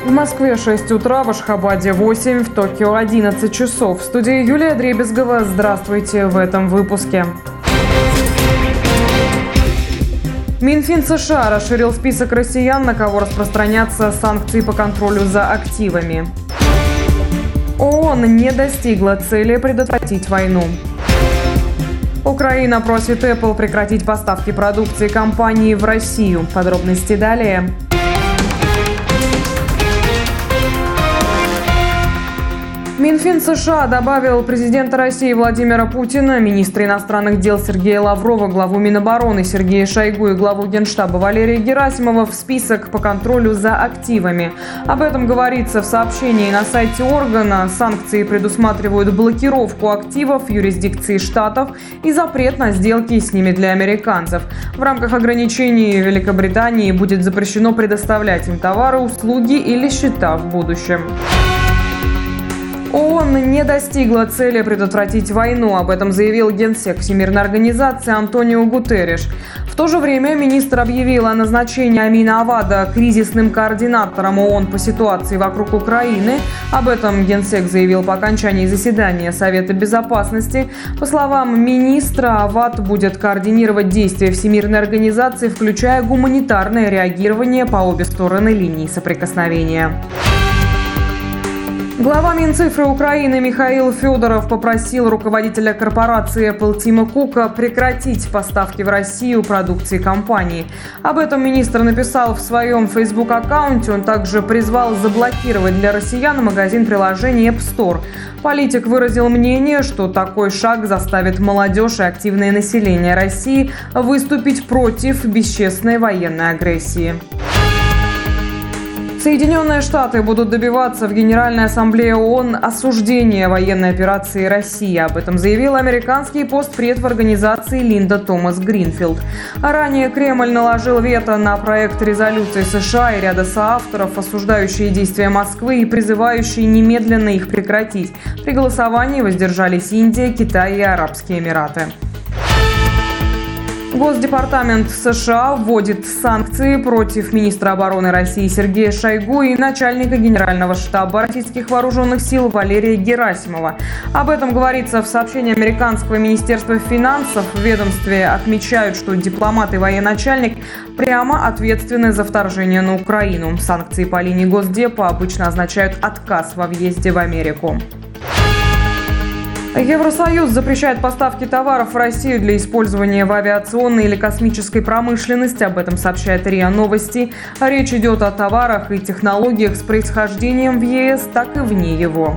В Москве 6 утра, в Ашхабаде 8, в Токио 11 часов. В студии Юлия Дребезгова. Здравствуйте в этом выпуске. Минфин США расширил список россиян, на кого распространятся санкции по контролю за активами. ООН не достигла цели предотвратить войну. Украина просит Apple прекратить поставки продукции компании в Россию. Подробности далее. Минфин США добавил президента России Владимира Путина, министра иностранных дел Сергея Лаврова, главу Минобороны Сергея Шойгу и главу Генштаба Валерия Герасимова в список по контролю за активами. Об этом говорится в сообщении на сайте органа. Санкции предусматривают блокировку активов в юрисдикции штатов и запрет на сделки с ними для американцев. В рамках ограничений Великобритании будет запрещено предоставлять им товары, услуги или счета в будущем. ООН не достигла цели предотвратить войну. Об этом заявил генсек Всемирной организации Антонио Гутерриш. В то же время министр объявил о назначении Амина Авада кризисным координатором ООН по ситуации вокруг Украины. Об этом генсек заявил по окончании заседания Совета Безопасности. По словам министра, Авад будет координировать действия Всемирной организации, включая гуманитарное реагирование по обе стороны линии соприкосновения. Глава Минцифры Украины Михаил Федоров попросил руководителя корпорации Apple Тима Кука прекратить поставки в Россию продукции компании. Об этом министр написал в своем Facebook-аккаунте. Он также призвал заблокировать для россиян магазин приложений App Store. Политик выразил мнение, что такой шаг заставит молодежь и активное население России выступить против бесчестной военной агрессии. Соединенные Штаты будут добиваться в Генеральной Ассамблее ООН осуждения военной операции России. Об этом заявил американский постпред в организации Линда Томас Гринфилд. Ранее Кремль наложил вето на проект резолюции США и ряда соавторов, осуждающие действия Москвы и призывающие немедленно их прекратить. При голосовании воздержались Индия, Китай и Арабские Эмираты. Госдепартамент США вводит санкции против министра обороны России Сергея Шойгу и начальника Генерального штаба российских вооруженных сил Валерия Герасимова. Об этом говорится в сообщении американского министерства финансов. В ведомстве отмечают, что дипломат и военачальник прямо ответственны за вторжение на Украину. Санкции по линии Госдепа обычно означают отказ во въезде в Америку. Евросоюз запрещает поставки товаров в Россию для использования в авиационной или космической промышленности. Об этом сообщает РИА Новости. Речь идет о товарах и технологиях с происхождением в ЕС, так и вне его.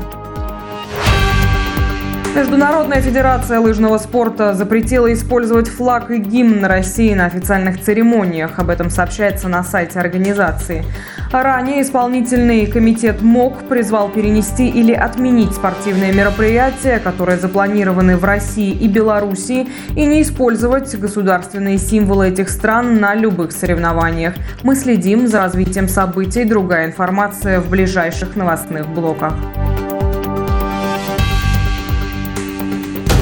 Международная федерация лыжного спорта запретила использовать флаг и гимн России на официальных церемониях. Об этом сообщается на сайте организации. Ранее исполнительный комитет МОК призвал перенести или отменить спортивные мероприятия, которые запланированы в России и Белоруссии, и не использовать государственные символы этих стран на любых соревнованиях. Мы следим за развитием событий. Другая информация в ближайших новостных блоках.